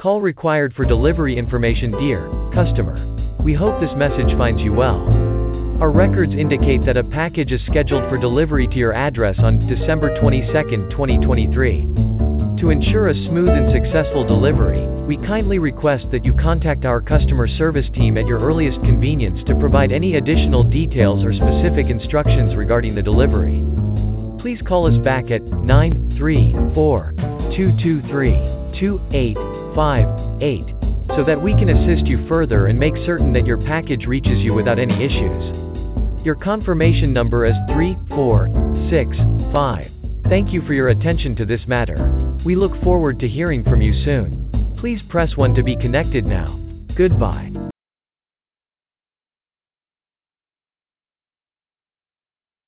Call required for delivery information. Dear customer, we hope this message finds you well. Our records indicate that a package is scheduled for delivery to your address on December 22, 2023. To ensure a smooth and successful delivery, we kindly request that you contact our customer service team at your earliest convenience to provide any additional details or specific instructions regarding the delivery. Please call us back at 934-223-2858 so that we can assist you further and make certain that your package reaches you without any issues. Your confirmation number is 3465. Thank you for your attention to this matter. We look forward to hearing from you soon. Please press 1 to be connected now. Goodbye.